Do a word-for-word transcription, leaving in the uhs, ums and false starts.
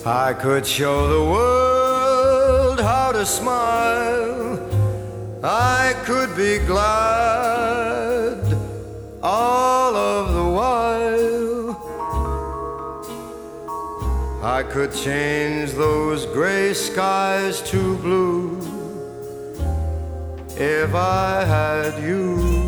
I could show the world how to smile. I could be glad all of the while. I could change those gray skies to blue if I had you.